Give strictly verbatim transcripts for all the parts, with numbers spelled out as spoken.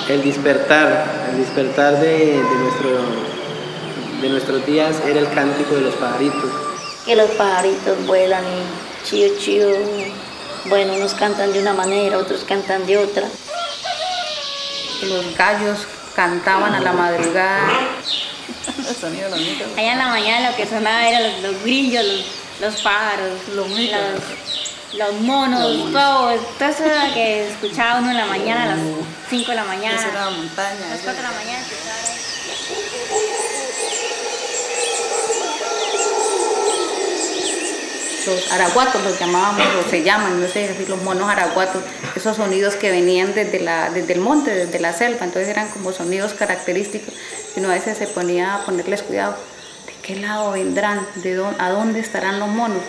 el despertar, el despertar de, de, nuestro, de nuestros días era el cántico de los pajaritos. Que los pajaritos vuelan y chío, chío. Bueno, unos cantan de una manera, otros cantan de otra. Los gallos cantaban a la madrugada. Allá en la mañana lo que sonaba eran los, los grillos, los, los pájaros, los, los, los monos, los monos. todo, todo eso que escuchaba uno en la mañana, a las cinco de la mañana. Eso era la montaña. A las cuatro de la mañana escuchaba. Los araguatos los llamábamos, o se llaman, no sé decir, los monos araguatos, esos sonidos que venían desde, la, desde el monte, desde la selva, entonces eran como sonidos característicos y uno a veces se ponía a ponerles cuidado, ¿de qué lado vendrán? ¿De dónde, a dónde estarán los monos?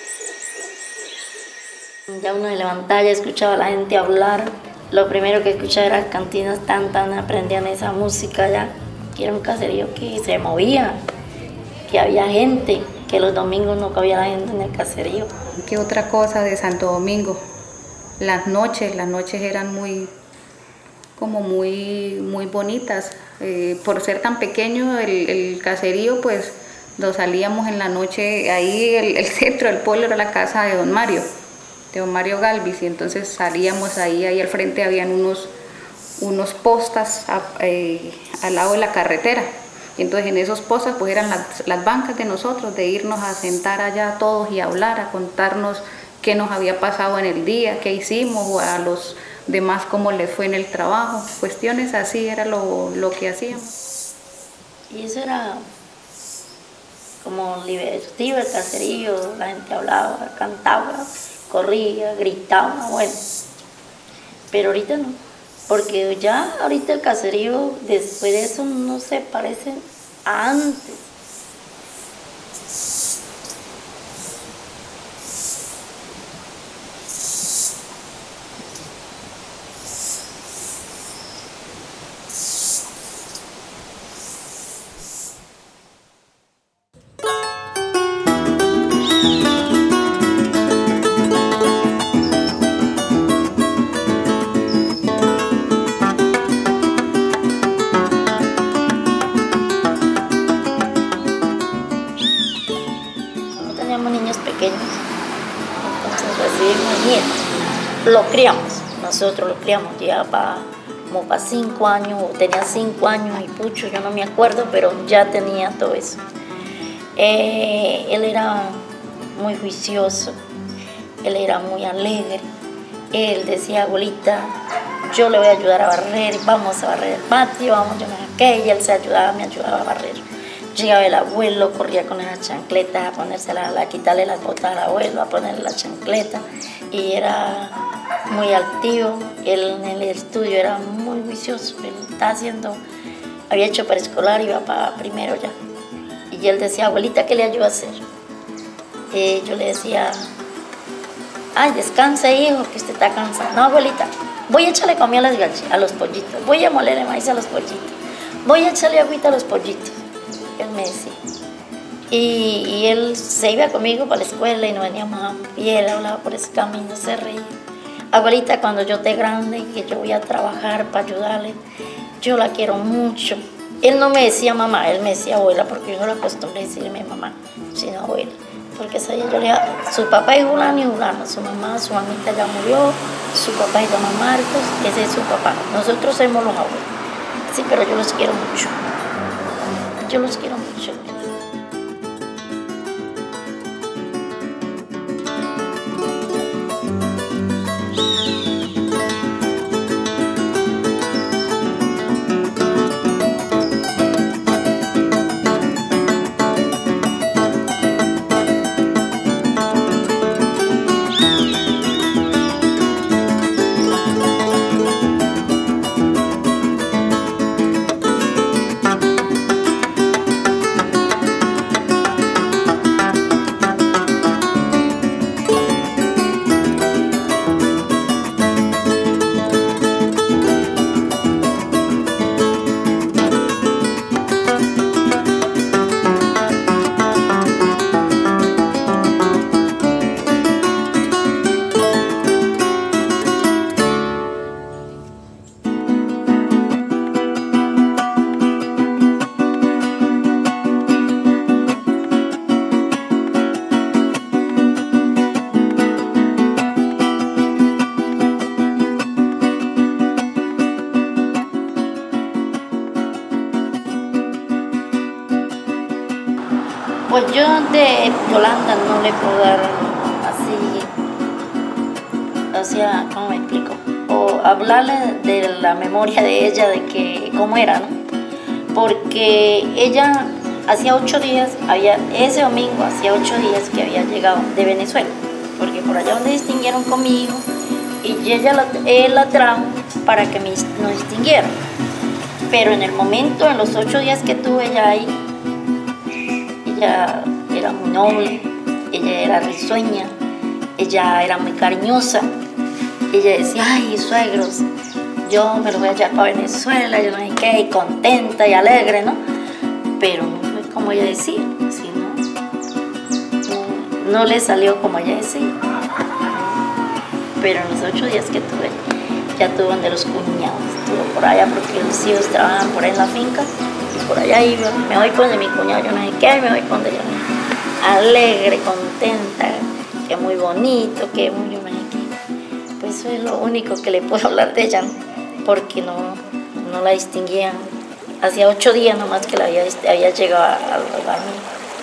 Ya uno se levantaba, ya escuchaba a la gente hablar, lo primero que escuchaba era cantinas tan tan, aprendían esa música ya, que era un caserío que se movía, que había gente, que los domingos no cabía la gente en el caserío. ¿Qué otra cosa de Santo Domingo? Las noches, las noches eran muy, como muy, muy bonitas. Eh, por ser tan pequeño el, el caserío, pues nos salíamos en la noche, ahí el, el centro del pueblo era la casa de don Mario, de don Mario Galvis, y entonces salíamos ahí, ahí al frente habían unos, unos postas a, eh, al lado de la carretera. Y entonces en esos postes pues eran las, las bancas de nosotros, de irnos a sentar allá todos y a hablar, a contarnos qué nos había pasado en el día, qué hicimos, o a los demás cómo les fue en el trabajo. Cuestiones así era lo, lo que hacíamos. Y eso era como divertido el caserío, la gente hablaba, cantaba, corría, gritaba, bueno. Pero ahorita no. Porque ya ahorita el caserío, después de eso, no se parece a antes. Lo criamos, nosotros lo criamos ya para como para cinco años, o tenía cinco años y pucho, yo no me acuerdo, pero ya tenía todo eso. Eh, él era muy juicioso, él era muy alegre, él decía, abuelita, yo le voy a ayudar a barrer, vamos a barrer el patio, vamos yo a qué, y él se ayudaba, me ayudaba a barrer. Llegaba el abuelo, corría con las chancletas a ponérsela, a quitarle las botas al abuelo, a ponerle la chancleta, y era muy activo. Él en el estudio era muy juicioso, él estaba haciendo, había hecho preescolar, iba para primero ya. Y él decía, abuelita, ¿qué le ayudo a hacer? Y yo le decía, ay, descanse, hijo, que usted está cansado. No, abuelita, voy a echarle comida a, las gallinas, a los pollitos, voy a molerle maíz a los pollitos, voy a echarle agüita a los pollitos. Él me decía. Y, y él se iba conmigo para la escuela y nos veníamos a pie, él hablaba por ese camino, se reía. Abuelita, cuando yo esté grande, que yo voy a trabajar para ayudarle, yo la quiero mucho. Él no me decía mamá, él me decía abuela, porque yo no la acostumbré a decirme mamá, sino abuela. Porque sabía, yo le dije, su papá es Julano y Julano, su mamá, su mamita ya murió, su papá es Don Marcos, ese es su papá. Nosotros somos los abuelos. Sí, pero yo los quiero mucho. Yo los quiero mucho. yo de Yolanda no le puedo dar así, o sea, ¿cómo me explico? O hablarle de la memoria de ella, de que cómo era, ¿no? Porque ella hacía ocho días, había, ese domingo hacía ocho días que había llegado de Venezuela, porque por allá donde distinguieron conmigo, y ella la, él la trajo para que me, nos distinguieran. Pero en el momento, en los ocho días que tuve ella ahí, ella era muy noble, ella era risueña, ella era muy cariñosa. Ella decía, ay, suegros, yo me los voy a llevar para Venezuela, yo no sé qué, y contenta y alegre, ¿no? Pero no fue como ella decía, sino, no, no le salió como ella decía. Pero en los ocho días que tuve, ya tuve donde los cuñados, estuve por allá porque los hijos trabajan por ahí en la finca, y por allá iba, me voy con de mi cuñado, yo no sé qué, me voy con de ella, alegre, contenta, que muy bonito, que muy, yo no sé qué. Pues eso es lo único que le puedo hablar de ella, porque no, no la distinguían. Hacía ocho días nomás que la había, había llegado al hogar mío.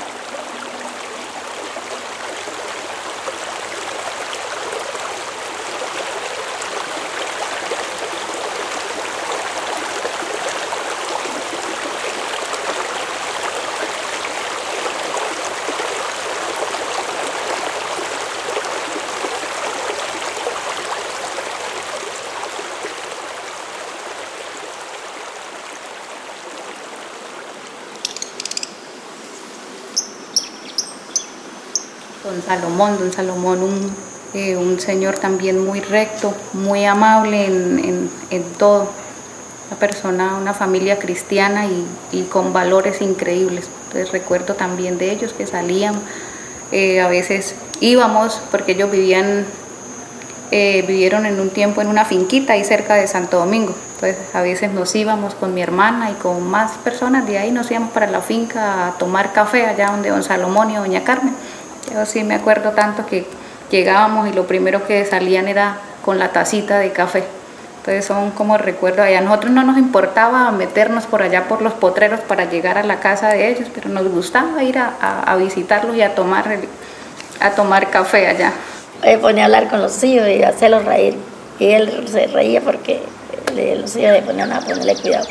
Don Salomón, don Salomón, un, eh, un señor también muy recto, muy amable en, en, en todo, una persona, una familia cristiana y, y con valores increíbles. Entonces recuerdo también de ellos que salían, eh, a veces íbamos, porque ellos vivían, eh, vivieron en un tiempo en una finquita ahí cerca de Santo Domingo. Entonces a veces nos íbamos con mi hermana y con más personas de ahí, nos íbamos para la finca a tomar café allá donde don Salomón y doña Carmen. Yo sí me acuerdo tanto que llegábamos y lo primero que salían era con la tacita de café. Entonces son como recuerdos allá. A nosotros no nos importaba meternos por allá por los potreros para llegar a la casa de ellos, pero nos gustaba ir a, a, a visitarlos y a tomar, el, a tomar café allá. Me ponía a hablar con los hijos y hacerlos reír. Y él se reía porque los hijos le ponían a ponerle cuidado.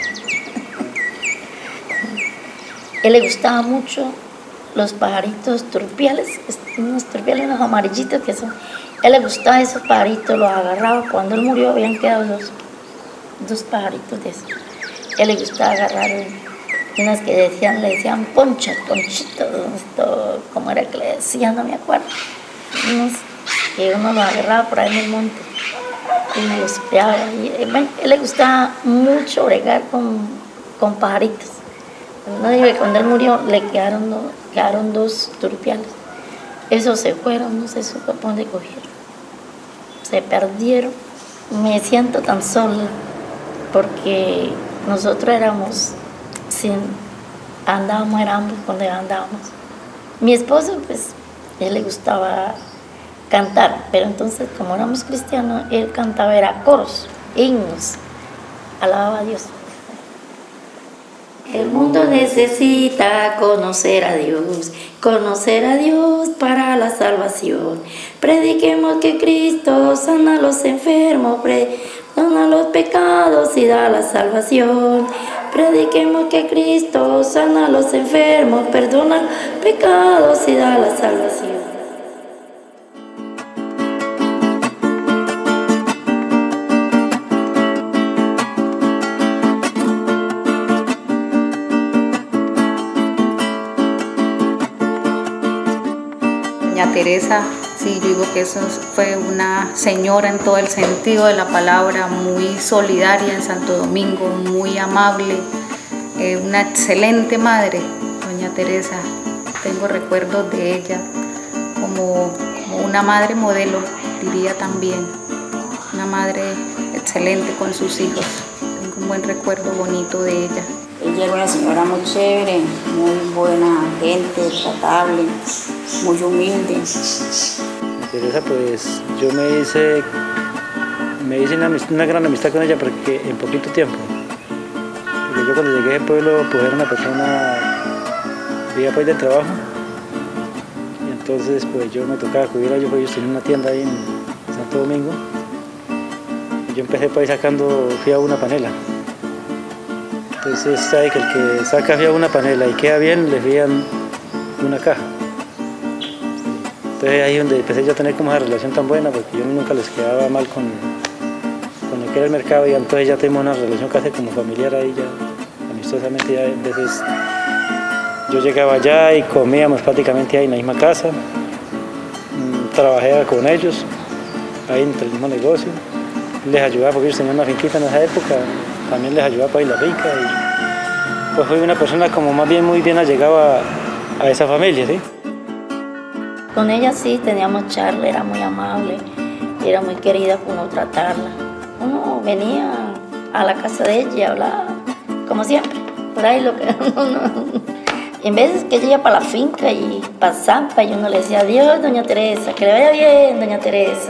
A él le gustaba mucho los pajaritos turpiales, unos turpiales, unos amarillitos que son. A él le gustaba esos pajaritos, los agarraba. Cuando él murió habían quedado dos, dos pajaritos de esos. A él le gustaba agarrar unas que decían, le decían ponchas, ponchitos, esto, ¿cómo era que le decían? No me acuerdo. Unos que uno los agarraba por ahí en el monte y los pegaba. Y, bueno, a él le gustaba mucho bregar con, con pajaritos. No digo que cuando él murió le quedaron, no, quedaron dos turpiales. Esos se fueron, no sé supo dónde cogieron. Se perdieron. Me siento tan sola porque nosotros éramos, sin, andábamos, éramos donde andábamos. Mi esposo, pues, a él le gustaba cantar, pero entonces como éramos cristianos, él cantaba, era coros, himnos, alababa a Dios. El mundo necesita conocer a Dios, conocer a Dios para la salvación. Prediquemos que Cristo sana a los enfermos, perdona los pecados y da la salvación. Prediquemos que Cristo sana a los enfermos, perdona los pecados y da la salvación. Doña Teresa, sí, yo digo que eso fue una señora en todo el sentido de la palabra, muy solidaria en Santo Domingo, muy amable, eh, una excelente madre, doña Teresa. Tengo recuerdos de ella como, como una madre modelo, diría también, una madre excelente con sus hijos. Tengo un buen recuerdo bonito de ella. Ella era una señora muy chévere, muy buena gente, tratable, muy humilde. Teresa, pues yo me hice, me hice una, una gran amistad con ella porque en poquito tiempo. Porque yo cuando llegué al pueblo, pues era una persona, vivía pues del trabajo, Entonces pues yo me tocaba acudir a ellos, porque ellos tenían una tienda ahí en Santo Domingo. Y yo empecé por ahí sacando fía una panela. Entonces sabe que el que saca fía una panela y queda bien, le fían una caja. Entonces ahí es donde empecé yo a tener como esa relación tan buena, porque yo nunca les quedaba mal con, con lo que era el mercado, y entonces ya tenemos una relación casi como familiar ahí, ya amistosamente. Ya a veces yo llegaba allá y comíamos prácticamente ahí en la misma casa, trabajé con ellos ahí en el mismo negocio, les ayudaba porque ellos tenían una finquita en esa época, también les ayudaba para ir a la finca, y pues fui una persona como más bien muy bien allegada a, a esa familia, ¿sí? Con ella sí teníamos charla, era muy amable, era muy querida por uno tratarla. Uno venía a la casa de ella y hablaba, como siempre, por ahí lo que uno... En veces que ella iba para la finca y para Zampa, y uno le decía, adiós, doña Teresa, que le vaya bien, doña Teresa.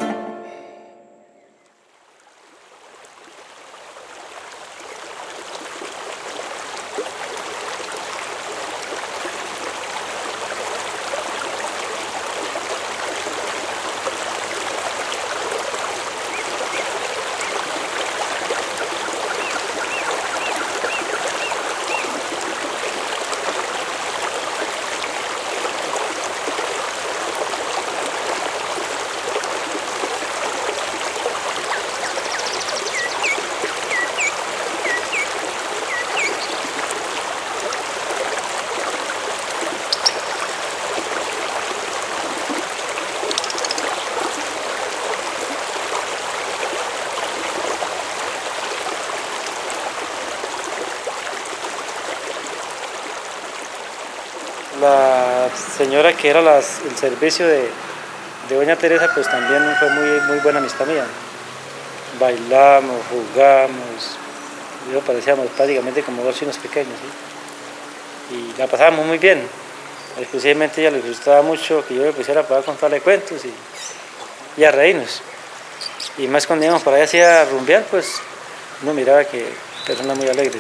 La señora que era las, el servicio de, de doña Teresa, pues también fue muy, muy buena amistad mía. Bailamos, jugamos, yo parecíamos prácticamente como dos chinos pequeños, ¿sí? Y la pasábamos muy bien. Exclusivamente a ella le gustaba mucho que yo me pusiera para contarle cuentos y, y a reírnos. Y más cuando íbamos por ahí hacia rumbear, pues uno miraba que personas muy alegres.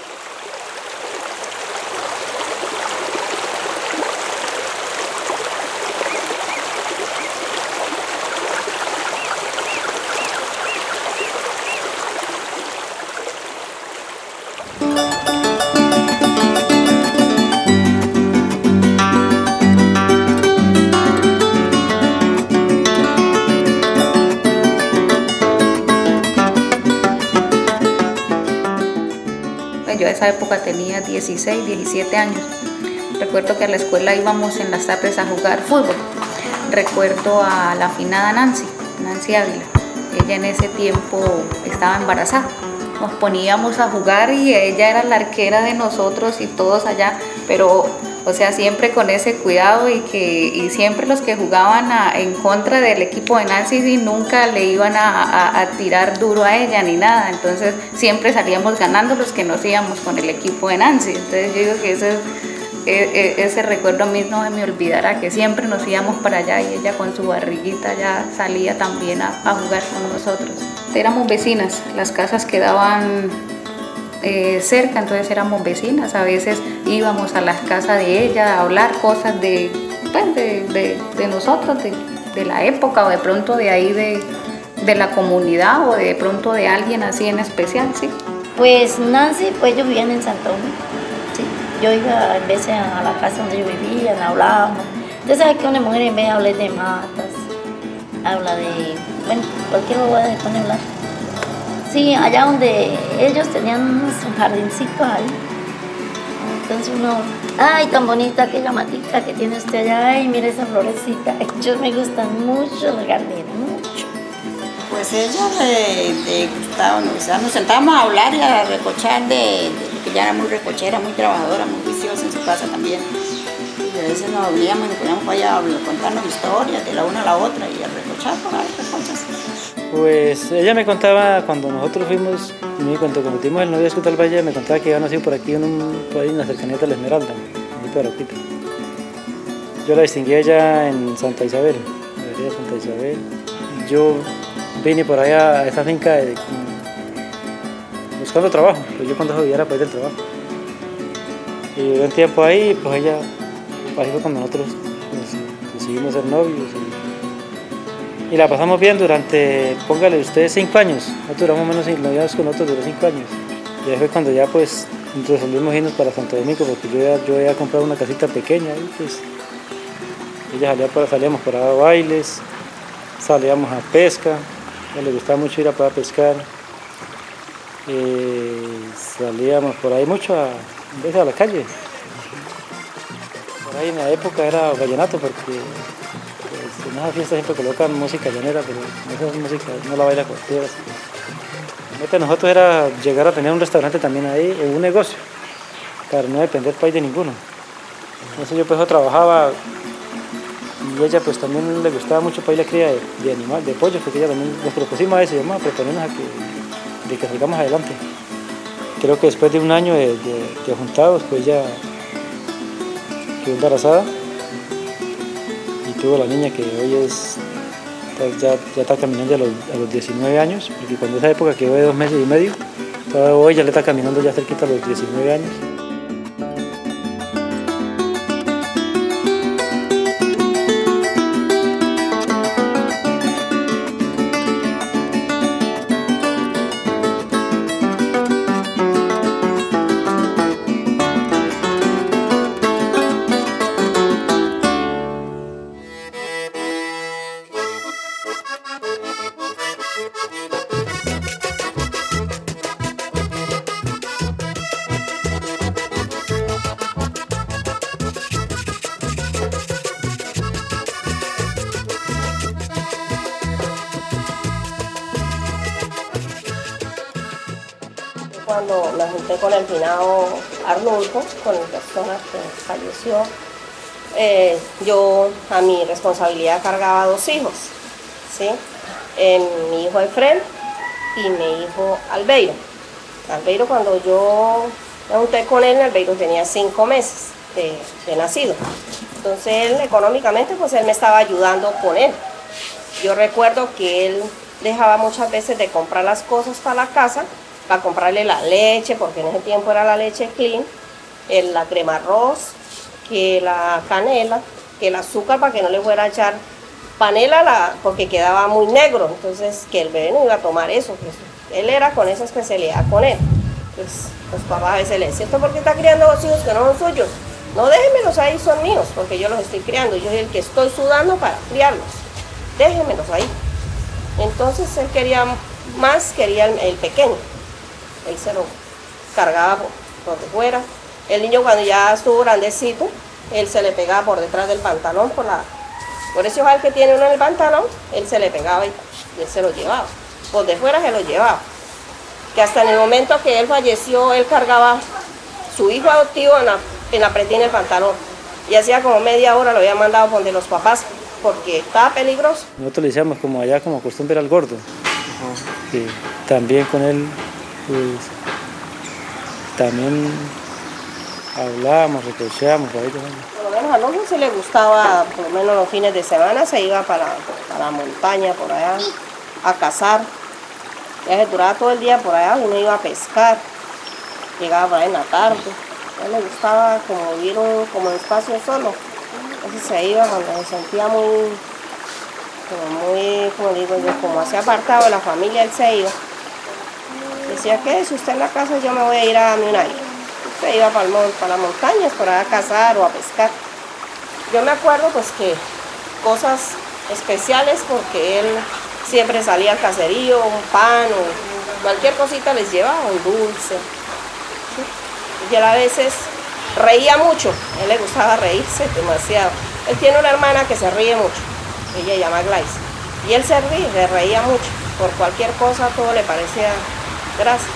Yo a esa época tenía dieciséis, diecisiete años. Recuerdo que a la escuela íbamos en las tardes a jugar fútbol. Recuerdo a la afinada Nancy, Nancy Ávila. Ella en ese tiempo estaba embarazada. Nos poníamos a jugar y ella era la arquera de nosotros y todos allá, pero o sea, siempre con ese cuidado, y que y siempre los que jugaban a, en contra del equipo de Nancy, y nunca le iban a, a, a tirar duro a ella ni nada. Entonces siempre salíamos ganando los que nos íbamos con el equipo de Nancy. Entonces yo digo que ese, ese, ese recuerdo a mí no se me olvidará, que siempre nos íbamos para allá y ella con su barriguita ya salía también a, a jugar con nosotros. Éramos vecinas, las casas quedaban Eh, cerca, entonces éramos vecinas. A veces íbamos a la casa de ella a hablar cosas de, pues, de, de, de nosotros, de, de la época, o de pronto de ahí de, de la comunidad, o de pronto de alguien así en especial, ¿sí? Pues Nancy, pues ellos vivían en Santo Domingo, ¿sí? Yo iba a veces a la casa donde ellos vivían, hablábamos. Usted sabe que una mujer en vez de hablar de matas, habla de, bueno, cualquier lugar se pone a hablar. Sí, allá donde ellos tenían unos jardincitos ahí. Entonces uno, ay, tan bonita aquella matita que tiene usted allá, ay, mire esa florecita. Ellos me gustan mucho los jardines, mucho. Pues ella le, le gustaba, o sea, nos sentábamos a hablar y a recochar de, de que ella era muy recochera, muy trabajadora, muy viciosa en su casa también. Y a veces nos uníamos y nos poníamos para allá a contarnos historias de la una a la otra y a recochar por ahí, cosas. Pues ella me contaba, cuando nosotros fuimos, cuando cometimos el noviazgo tal Valle, me contaba que había nacido por aquí en un país en la cercanía de la Esmeralda, en Paraquita. Yo la distinguí a ella en Santa Isabel, en la vereda Santa Isabel. Yo vine por allá a esa finca de, buscando trabajo, pues yo cuando era para ir del trabajo. Y duré un tiempo ahí, pues ella, ahí fue cuando nosotros nos decidimos ser novios y, y la pasamos bien durante, póngale ustedes, cinco años. Nosotros duramos menos, noviados con nosotros duró cinco años. Y ahí fue cuando ya pues resolvimos irnos para Santo Domingo, porque yo ya, yo había comprado una casita pequeña y pues ella salía para, salíamos para bailes, salíamos a pesca, a ella le gustaba mucho ir a para pescar, eh, salíamos por ahí mucho a, a veces a la calle. Por ahí en la época era vallenato, porque pues, en esas fiestas siempre colocan música llanera, pero esa música no la baila cualquiera. La meta de nosotros era llegar a tener un restaurante también ahí, un negocio, para no depender país de ninguno. Entonces yo pues yo trabajaba y ella pues también le gustaba mucho para ir la cría de, de animal, de pollos, porque ella también nos propusimos a eso, y vamos a proponernos a que, de que salgamos adelante. Creo que después de un año de, de, de juntados, pues ella quedó embarazada y tuvo la niña que hoy es... Ya, ya está caminando a los, a los diecinueve años, porque cuando esa época quedó de dos meses y medio, hoy ya le está caminando ya cerquita a los diecinueve años. Cuando me junté con el finado Arnulfo, con la persona que falleció, eh, yo a mi responsabilidad cargaba dos hijos, ¿sí? Eh, mi hijo Efren y mi hijo Albeiro. Albeiro, cuando yo me junté con él, Albeiro tenía cinco meses de, de nacido. Entonces él económicamente, pues él me estaba ayudando con él. Yo recuerdo que él dejaba muchas veces de comprar las cosas para la casa, para comprarle la leche, porque en ese tiempo era la leche clean, el, la crema arroz, que la canela, que el azúcar para que no le fuera a echar panela, la, porque quedaba muy negro, entonces que el bebé no iba a tomar eso, pues, él era con esa especialidad con él. Pues los papás a veces le decían, ¿esto por qué está criando dos hijos que no son suyos? No, déjenmelos ahí, son míos, porque yo los estoy criando, yo soy el que estoy sudando para criarlos, déjenmelos ahí. Entonces él quería más, quería el, el pequeño. Él se lo cargaba por donde fuera. El niño cuando ya estuvo grandecito, él se le pegaba por detrás del pantalón, por la por ese ojal que tiene uno en el pantalón, él se le pegaba y, y él se lo llevaba. Por de fuera se lo llevaba. Que hasta en el momento que él falleció, él cargaba su hijo adoptivo en la, en la pretina del pantalón. Y hacía como media hora lo había mandado donde los papás, porque estaba peligroso. Nosotros le decíamos como allá, como costumbre al gordo. Uh-huh. Sí, también con él, pues, también hablábamos, recocheábamos. Por ahí también. Por lo menos a nosotros se le gustaba, por lo menos los fines de semana, se iba para, para la montaña, por allá, a cazar. Ya se duraba todo el día por allá, uno iba a pescar, llegaba por ahí en la tarde. A él le gustaba como vivir un como espacio solo. Entonces se iba cuando se sentía muy, como muy, como digo yo, como así apartado de la familia, él se iba. Decía que si usted en la casa, yo me voy a ir a Munay. Usted iba para, el, para las montañas, por allá a cazar o a pescar. Yo me acuerdo pues que cosas especiales, porque él siempre salía al caserío, un pan o cualquier cosita les llevaba, un dulce. ¿Sí? Y él a veces reía mucho, a él le gustaba reírse demasiado. Él tiene una hermana que se ríe mucho, ella se llama Glais, y él se ríe, se reía mucho, por cualquier cosa todo le parecía gracia.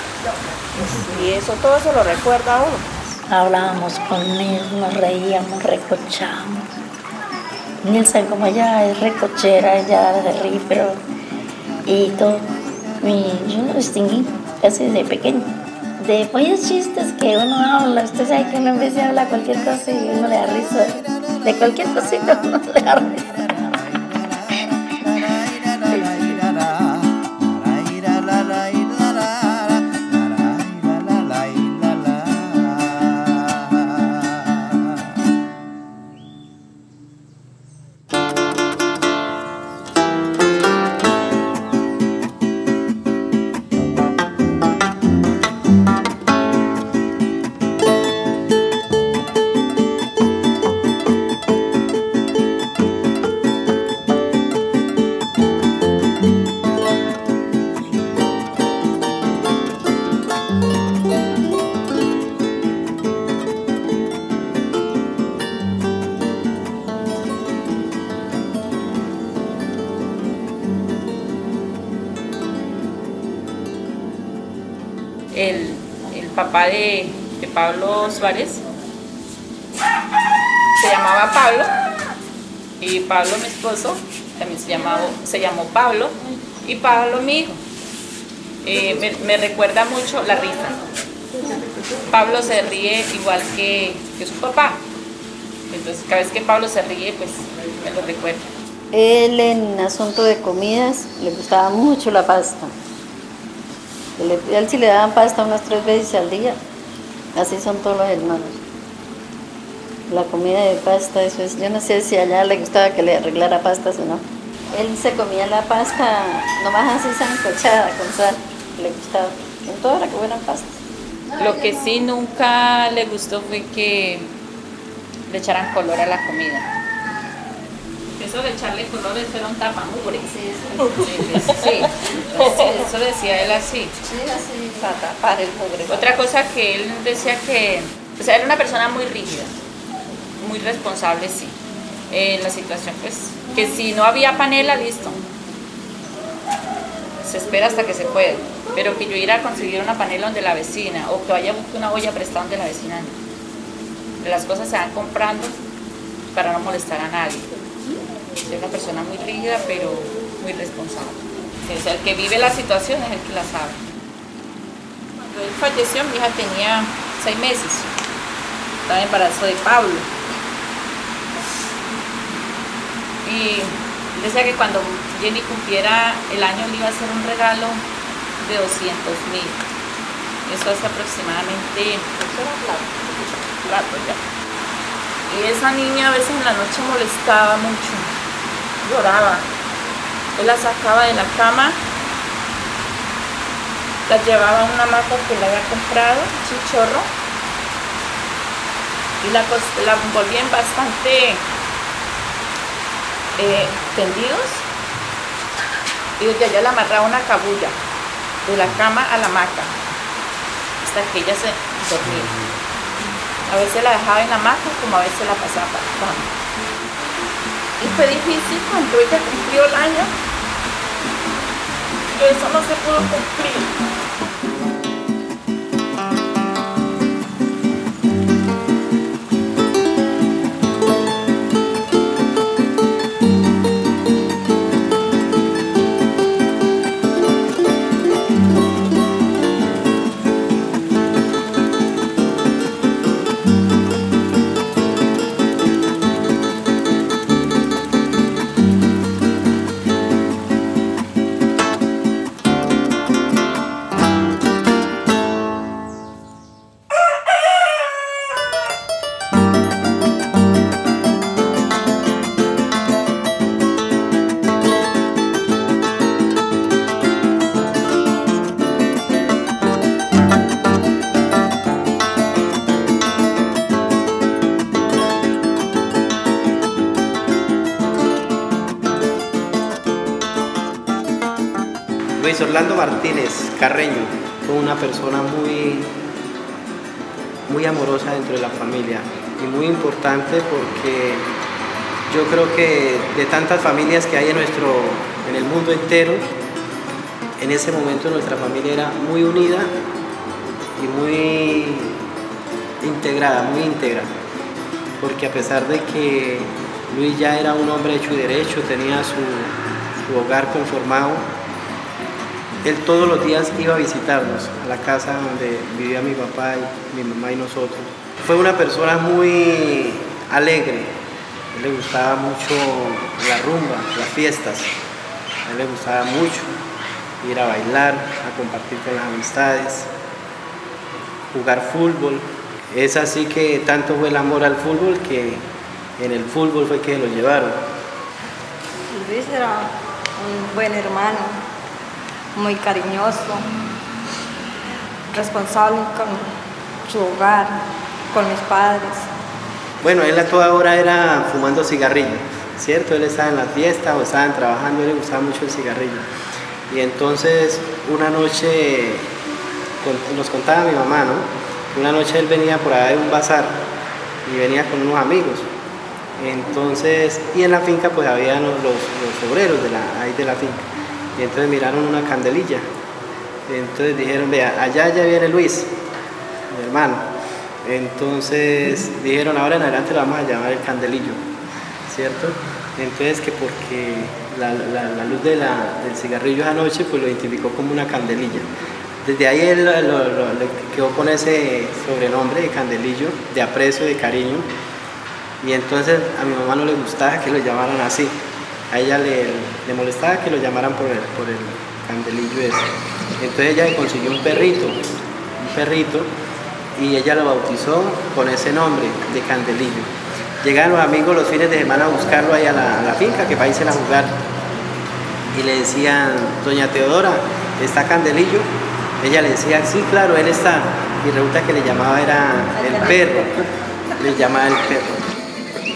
Y eso, todo eso lo recuerda a uno. Hablábamos con él, nos reíamos, recochábamos. Nilsa, como ella es recochera, ella se ríe, pero y todo. Y yo lo distinguí casi desde pequeño. De pollos chistes que uno habla, usted sabe que uno en vez de hablar cualquier cosa y uno le da risa. De cualquier cosita uno le da risa. el, el papá de, de Pablo Suárez se llamaba Pablo, y Pablo, mi esposo, también se, llamaba, se llamó Pablo, y Pablo, mi hijo. Eh, me, me recuerda mucho la risa. Pablo se ríe igual que, que su papá. Entonces, cada vez que Pablo se ríe, pues me lo recuerda. Él, en asunto de comidas, le gustaba mucho la pasta. Él, él sí le daban pasta unas tres veces al día. Así son todos los hermanos. La comida de pasta, eso es. Yo no sé si allá le gustaba que le arreglara pastas o no. Él se comía la pasta nomás así sancochada con sal. Le gustaba. En toda la que buenas pastas. Lo que sí nunca le gustó fue que le echaran color a la comida. Eso de echarle color, eso era un tapamugre. Sí, eso, sí, sí, sí, eso decía él así. Sí, así, para tapar el mugre. Otra cosa que él decía que, o sea, era una persona muy rígida, muy responsable, sí. En la situación, pues, que si no había panela, listo. Se espera hasta que se puede. Pero que yo ir a conseguir una panela donde la vecina, o que vaya a buscar una olla prestada donde la vecina no. Las cosas se van comprando para no molestar a nadie. Es una persona muy rígida, pero muy responsable. O sea, el que vive la situación es el que la sabe. Cuando él falleció, mi hija tenía seis meses. Estaba en embarazo de Pablo. Y decía que cuando Jenny cumpliera el año le iba a hacer un regalo de doscientos mil. Eso hace aproximadamente, eso era plato, plato ya. Y esa niña a veces en la noche molestaba mucho, lloraba. Él la sacaba de la cama, la llevaba a una hamaca que le había comprado, un chichorro, y la, la envolvía en bastante eh, tendidos, y desde allá le amarraba una cabulla de la cama a la hamaca hasta que ella se dormía. A veces la dejaba en la hamaca, como a veces la pasaba para la cama. Y fue difícil cuando ella cumplió el año, que eso no se pudo cumplir. Luis Orlando Martínez Carreño fue una persona muy, muy amorosa dentro de la familia y muy importante porque yo creo que de tantas familias que hay en, nuestro, en el mundo entero, en ese momento nuestra familia era muy unida y muy integrada, muy íntegra, porque a pesar de que Luis ya era un hombre hecho y derecho, tenía su, su hogar conformado, él todos los días iba a visitarnos a la casa donde vivía mi papá y mi mamá y nosotros. Fue una persona muy alegre, a él le gustaba mucho la rumba, las fiestas, a él le gustaba mucho ir a bailar, a compartir con las amistades, jugar fútbol. Es así que tanto fue el amor al fútbol que en el fútbol fue que lo llevaron. Luis era un buen hermano, muy cariñoso, responsable con su hogar, con mis padres. Bueno, él a toda hora era fumando cigarrillo, ¿cierto? Él estaba en la fiesta o estaban trabajando, él le gustaba mucho el cigarrillo. Y entonces una noche, nos contaba mi mamá, ¿no? Que una noche él venía por allá de un bazar y venía con unos amigos. Entonces, y en la finca pues había los, los obreros de la, ahí de la finca. Y entonces miraron una candelilla Entonces dijeron, vea, allá ya viene Luis, mi hermano. Entonces dijeron, ahora en adelante lo vamos a llamar el Candelillo, ¿cierto? Entonces que porque la, la, la luz de la, del cigarrillo esa noche pues lo identificó como una candelilla. Desde ahí él lo, lo, lo, quedó con ese sobrenombre de Candelillo, de aprecio, de cariño. Y entonces a mi mamá no le gustaba que lo llamaran así. A ella le, le molestaba que lo llamaran por el, por el Candelillo ese. Entonces ella le consiguió un perrito, un perrito, y ella lo bautizó con ese nombre de Candelillo. Llegaban los amigos los fines de semana a buscarlo ahí a la, a la finca, que para irse a jugar. Y le decían, doña Teodora, ¿está Candelillo? Ella le decía, sí, claro, él está. Y resulta que le llamaba era el perro. Le llamaba el perro.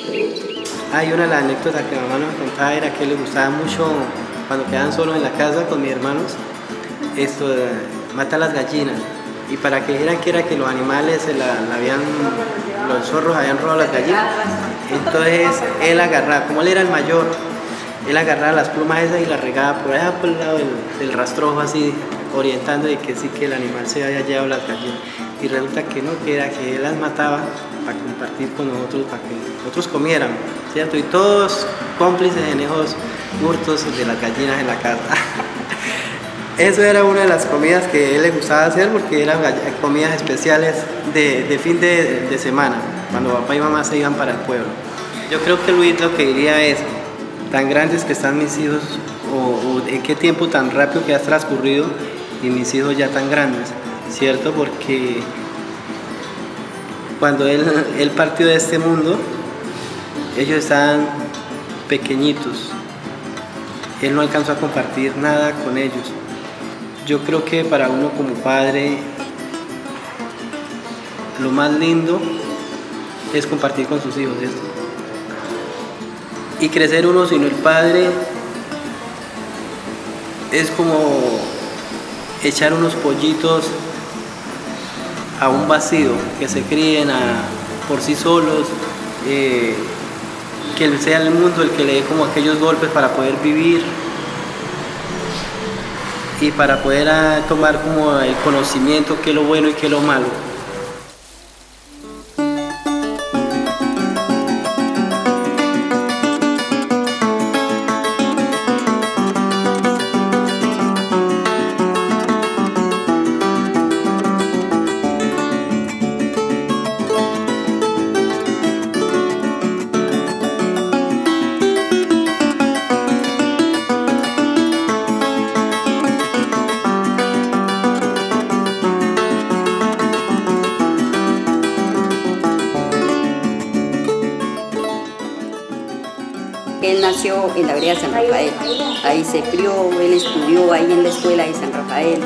Hay una de las anécdotas que mi mamá nos contaba era que le gustaba mucho, cuando quedaban solos en la casa con mis hermanos, esto de matar las gallinas. Y para que dijeran que era que los animales, se la, la habían, los zorros habían robado las gallinas. Entonces él agarraba, como él era el mayor, él agarraba las plumas esas y las regaba por allá por el lado del, del rastrojo, así orientando de que sí que el animal se había llevado las gallinas. Y resulta que no, que era que él las mataba para compartir con nosotros, para que nosotros comieran, ¿cierto? Y todos cómplices en esos hurtos de las gallinas en la casa. Eso era una de las comidas que a él le gustaba hacer porque eran comidas especiales de, de fin de, de semana, cuando papá y mamá se iban para el pueblo. Yo creo que Luis lo que diría es, tan grandes que están mis hijos, o, o en qué tiempo tan rápido que has transcurrido y mis hijos ya tan grandes, ¿cierto? Porque cuando él, él partió de este mundo, ellos estaban pequeñitos, él no alcanzó a compartir nada con ellos. Yo creo que para uno como padre, lo más lindo es compartir con sus hijos esto. Y crecer uno sin el padre es como echar unos pollitos a un vacío, que se críen a, por sí solos, eh, que sea el mundo el que le dé como aquellos golpes para poder vivir y para poder a, tomar como el conocimiento qué es lo bueno y qué es lo malo. Él nació en la vereda de San Rafael, ahí se crió, él estudió ahí en la escuela de San Rafael.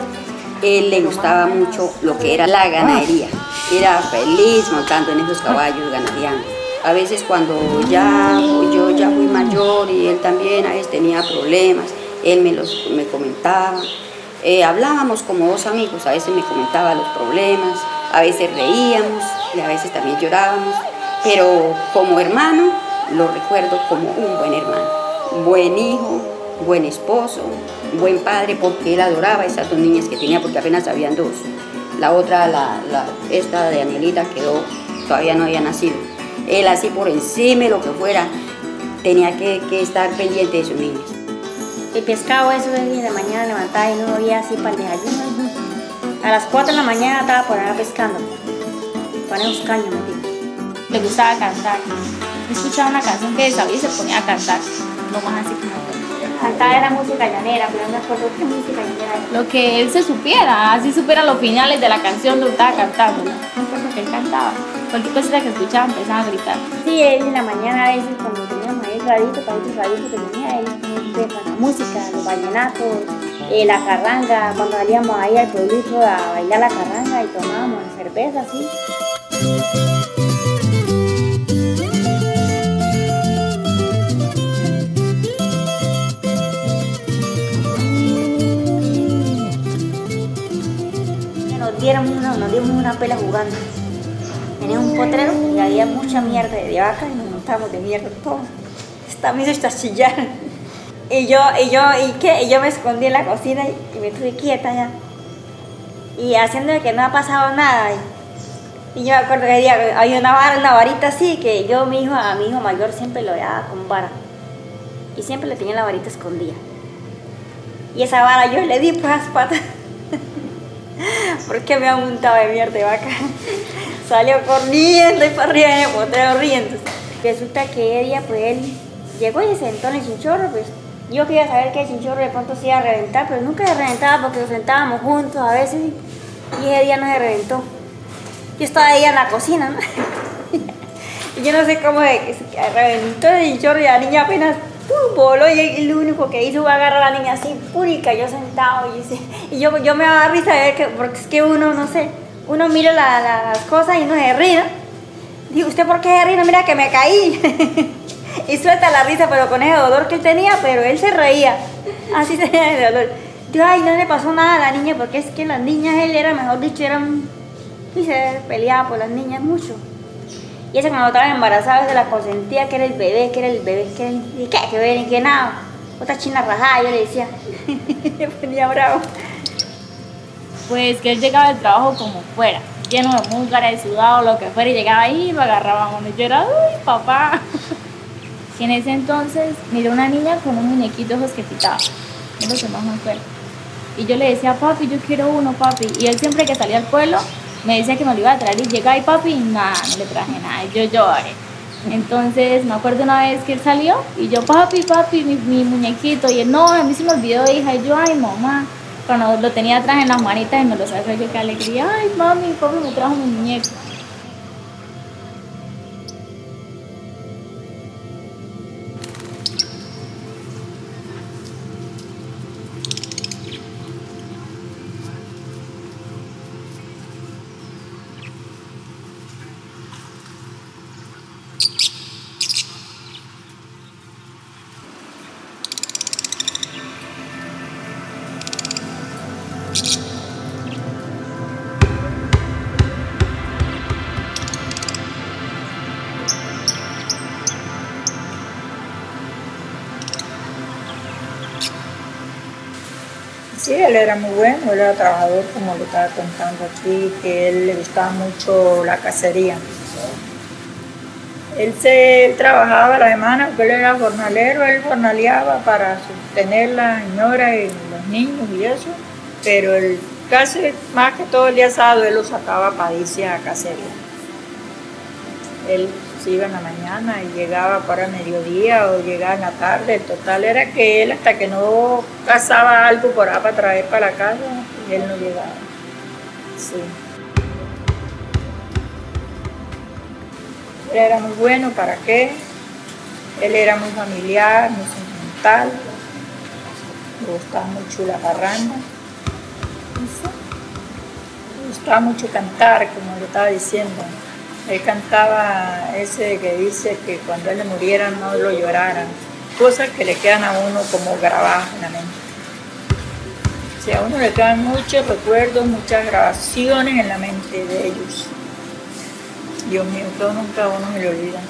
Él le gustaba mucho lo que era la ganadería, era feliz montando en esos caballos ganadeando. A veces cuando ya yo ya fui mayor y él también a veces tenía problemas, él me los me comentaba. Eh, hablábamos como dos amigos, a veces me comentaba los problemas, a veces reíamos y a veces también llorábamos, pero como hermano lo recuerdo como un buen hermano, buen hijo, buen esposo, buen padre, porque él adoraba a esas dos niñas que tenía, porque apenas habían dos. La otra, la, la, esta de Anielita, quedó, todavía no había nacido. Él así por encima de lo que fuera, tenía que, que estar pendiente de sus niñas. El pescado eso de la mañana levantaba y no había así para el desayuno. A las cuatro de la mañana estaba por allá pescando, con esos caños metidos. Le gustaba cantar. Escuchaba una canción que sabía y se ponía a cantar, no más así como... Cantaba era música llanera, pero no me acuerdo qué música llanera era. Lo que él se supiera, así supiera los finales de la canción donde estaba cantando. No me acuerdo que él cantaba. Cualquier cosa que escuchaba empezaba a gritar. Sí, él en la mañana a veces cuando teníamos ahí el radito, para el radito que tenía, él ponía la música, los vallenatos, eh, la carranga, cuando salíamos ahí al pueblito a bailar la carranga y tomábamos cerveza, así. Nos dieron una, nos dimos una pela jugando. Tenía un potrero y había mucha mierda de vaca y nos montábamos de mierda todo. Esta misa está chillar. Y yo, y yo, ¿y qué? Y yo me escondí en la cocina y, y me estuve quieta ya. Y haciendo que no ha pasado nada. Y, y yo me acuerdo que había, había una, vara, una varita así, que yo mi hijo, a mi hijo mayor siempre lo daba con vara. Y siempre le tenía la varita escondida. Y esa vara yo le di por las patas. Porque me ha montado de mierda de vaca. Salió corriendo y para arriba en el potrero riendo. Resulta que ella, pues él llegó y se sentó en el chinchorro, pues yo quería saber que el chinchorro de pronto se iba a reventar, pero nunca se reventaba porque nos sentábamos juntos a veces y ese día no se reventó. Yo estaba ahí en la cocina, ¿no? Y yo no sé cómo se reventó el chinchorro y la niña apenas ¡pum! Voló y el único que hizo fue agarrar a la niña así, púrica, yo sentado y, y yo, yo me daba risa de ver que, porque es que uno, no sé, uno mira la, la, las cosas y uno se ríe, ¿no? Digo, ¿usted por qué se ríe? No, mira que me caí. Y suelta la risa, pero con ese dolor que él tenía, pero él se reía. Así tenía el dolor. Digo, ay, no le pasó nada a la niña, porque es que las niñas, él era, mejor dicho, eran... Y se peleaba por las niñas mucho. Y esa cuando estaba embarazada se la consentía, que era el bebé, que era el bebé, que era el... ¿Y qué? Que bebé, ni que nada. Otra china rajada, yo le decía. Me ponía bravo. Pues que él llegaba del trabajo como fuera, lleno de múscara, de sudado, lo que fuera, y llegaba ahí y lo agarrábamos. Y yo era, uy, papá. Y en ese entonces miré una niña con un muñequito de ojos que pitaba. Es lo que más me acuerdo. Y yo le decía, papi, yo quiero uno, papi. Y él siempre que salía al pueblo me decía que me lo iba a traer. Y llegaba y papi, nada, no le traje nada. Y yo lloré. Entonces me acuerdo una vez que él salió y yo, papi, papi, mi, mi muñequito. Y él, no, a mí se me olvidó, hija. Y yo, ay, mamá. Cuando lo tenía atrás en las manitas y me lo sacó, yo qué alegría. Ay, mami, papi me trajo mi muñeco. Sí, él era muy bueno, él era trabajador, como le estaba contando aquí, que a él le gustaba mucho la cacería. Él, se, él trabajaba la semana, porque él era jornalero, él jornaleaba para sostener la señora y los niños y eso, pero él casi más que todo el día sábado él lo sacaba para irse a cacería. Él se iba en la mañana y llegaba para mediodía o llegaba en la tarde. El total era que él hasta que no cazaba algo por ahí para traer para la casa, él no llegaba. Sí. Él era muy bueno, ¿para qué? Él era muy familiar, muy sentimental. Le gustaba mucho la parranda. Le gustaba mucho cantar, como le estaba diciendo. Él cantaba ese que dice que cuando él le muriera no lo lloraran. Cosas que le quedan a uno como grabadas en la mente. Sí, a uno le quedan muchos recuerdos, muchas grabaciones en la mente de ellos. Dios mío, que nunca a uno se le olvida.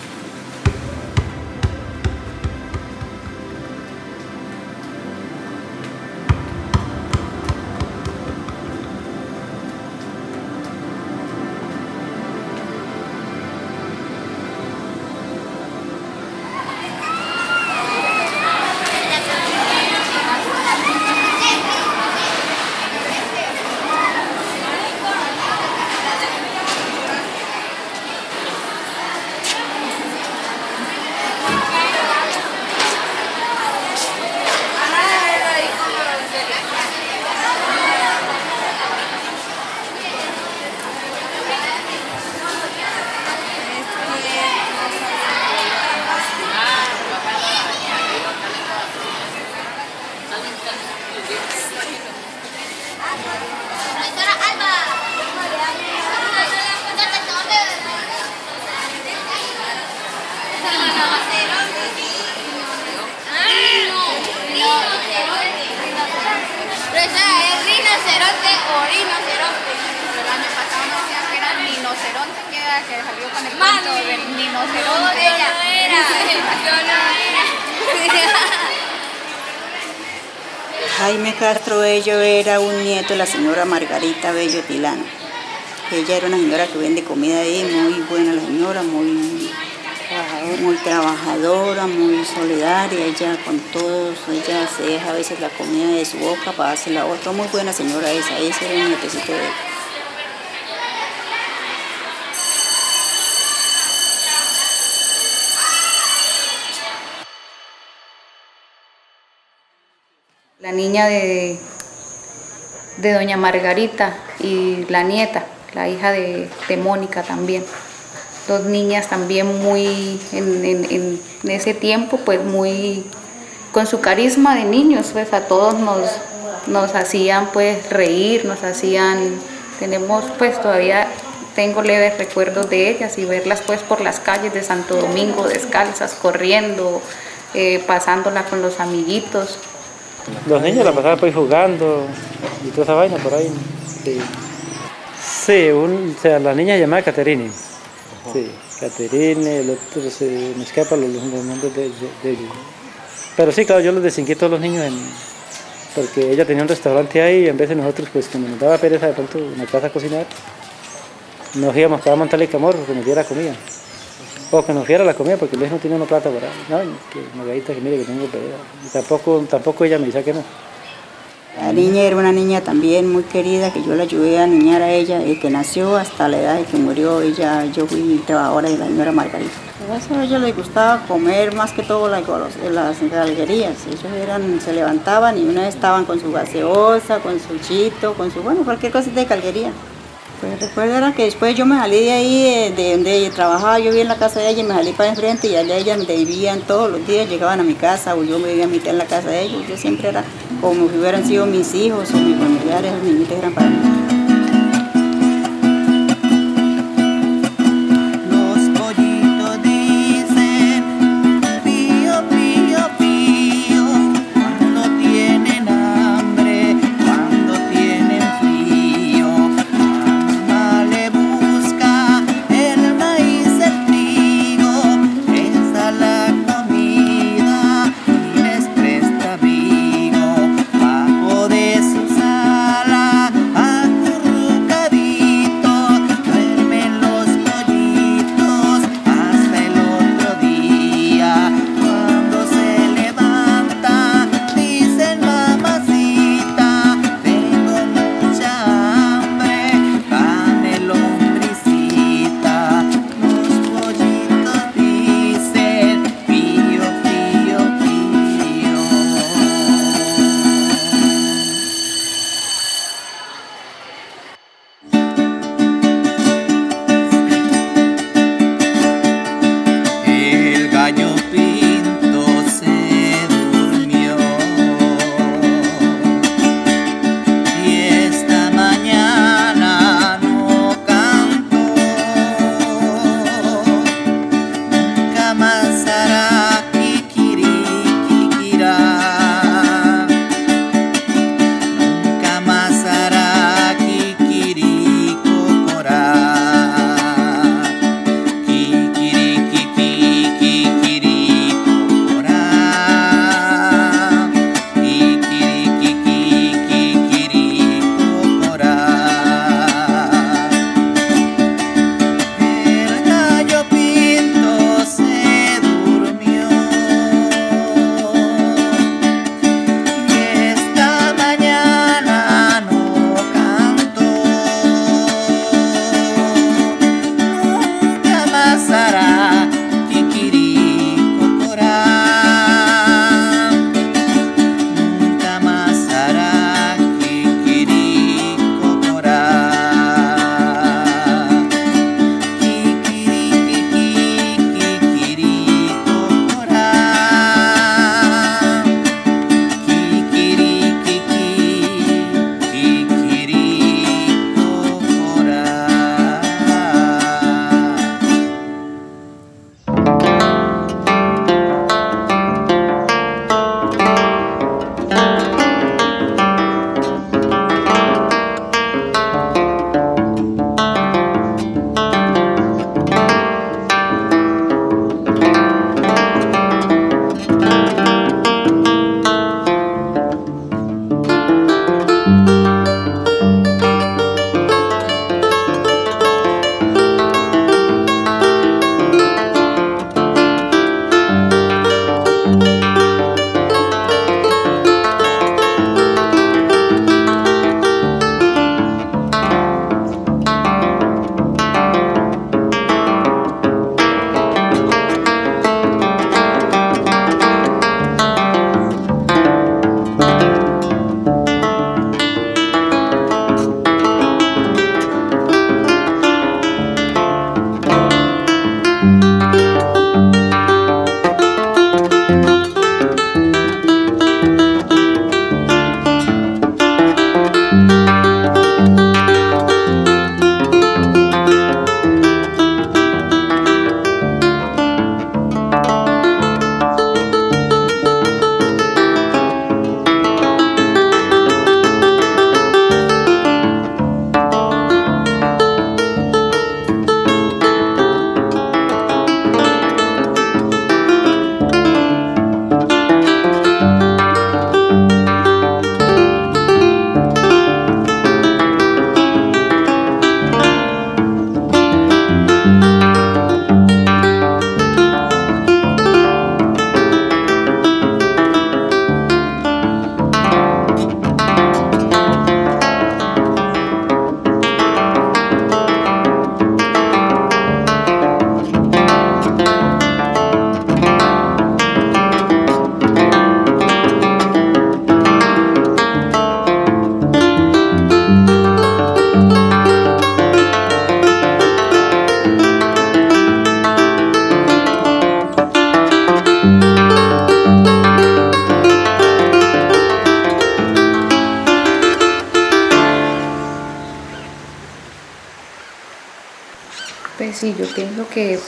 Que salió con el cuento del rinoceronte. No, yo no era. Yo no era. Jaime Castro Bello era un nieto de la señora Margarita Bello Tilano. Ella era una señora que vende comida ahí, muy buena la señora, muy trabajadora, muy, trabajadora, muy solidaria. Ella con todos, ella se deja a veces la comida de su boca para dársela a otra. Muy buena señora esa, ese era un nietecito de ella. La niña de, de doña Margarita y la nieta, la hija de, de Mónica también. Dos niñas también muy, en, en, en ese tiempo, pues muy, con su carisma de niños, pues a todos nos, nos hacían pues reír, nos hacían, tenemos pues todavía, tengo leves recuerdos de ellas y verlas pues por las calles de Santo Domingo descalzas, corriendo, eh, pasándola con los amiguitos. Los niños la pasaban pues jugando y toda esa vaina por ahí. Sí, sí un, o sea, la niña se llamaba Caterine. Sí, Caterine, el otro se me escapan los, los nombres de, de, de ellos. Pero sí, claro, yo los desinqué todos los niños en, porque ella tenía un restaurante ahí y en vez de nosotros, pues como nos daba pereza de pronto en la casa a cocinar, nos íbamos para montarle camor porque nos diera comida. O que nos diera la comida porque el no tiene una plata para, no, que Margarita que mire que tengo pereza. Y tampoco, tampoco ella me dice que no. La niña era una niña también muy querida, que yo la ayudé a niñar a ella, y que nació hasta la edad de que murió. Ella, yo fui trabajadora de la señora Margarita. Por eso a ella les gustaba comer más que todo las, las galguerías. Ellos eran, se levantaban y una vez estaban con su gaseosa, con su chito, con su, bueno, cualquier cosa de calguería. Pues recuerdo era que después yo me salí de ahí, de donde ella trabajaba, yo vivía en la casa de ella y me salí para enfrente y allá ellas me vivían todos los días, llegaban a mi casa o yo me vivía a mitad en la casa de ellos. Yo siempre era como si hubieran sido mis hijos o mis familiares, los niñitos eran para mí. A sí, yo pienso que,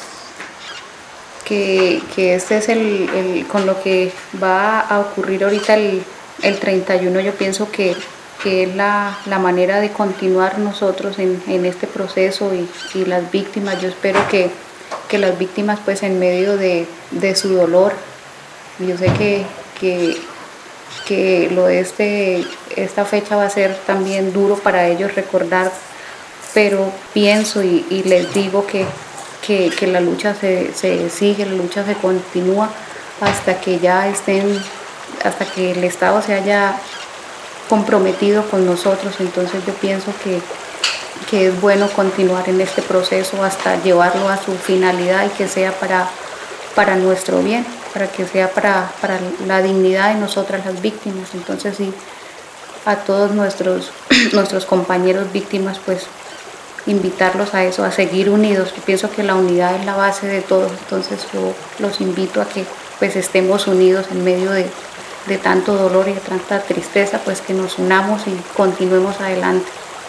que, que este es el, el, con lo que va a ocurrir ahorita el, el treinta y uno, yo pienso que, que es la, la manera de continuar nosotros en, en este proceso y, y las víctimas. Yo espero que, que las víctimas, pues en medio de, de su dolor, yo sé que, que, que lo de este, esta fecha va a ser también duro para ellos recordar, pero pienso y, y les digo que, que, que la lucha se, se sigue, la lucha se continúa hasta que ya estén, hasta que el Estado se haya comprometido con nosotros. Entonces yo pienso que, que es bueno continuar en este proceso hasta llevarlo a su finalidad y que sea para, para nuestro bien, para que sea para, para la dignidad de nosotras las víctimas. Entonces sí, a todos nuestros, nuestros compañeros víctimas, pues invitarlos a eso, a seguir unidos. Yo pienso que la unidad es la base de todo, entonces yo los invito a que pues estemos unidos en medio de, de tanto dolor y de tanta tristeza, pues que nos unamos y continuemos adelante.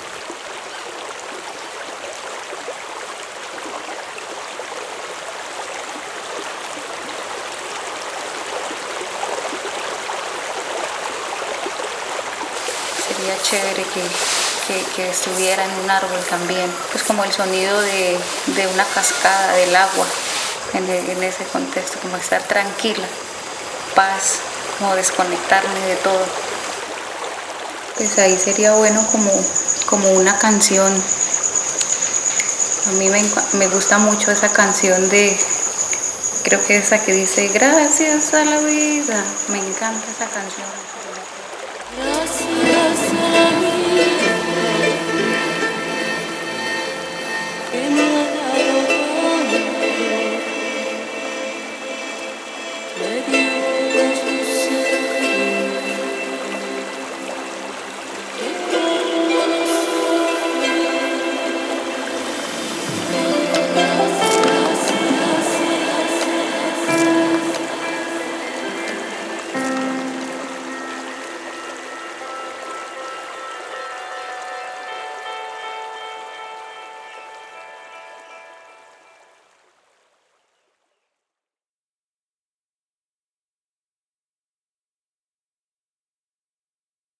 Sería chévere que, que, que estuviera en un árbol también, pues como el sonido de, de una cascada del agua en, en ese contexto, como estar tranquila, paz, como desconectarme de todo. Pues ahí sería bueno como, como una canción. A mí me, me gusta mucho esa canción de, creo que esa que dice gracias a la vida, me encanta esa canción. Gracias a la vida,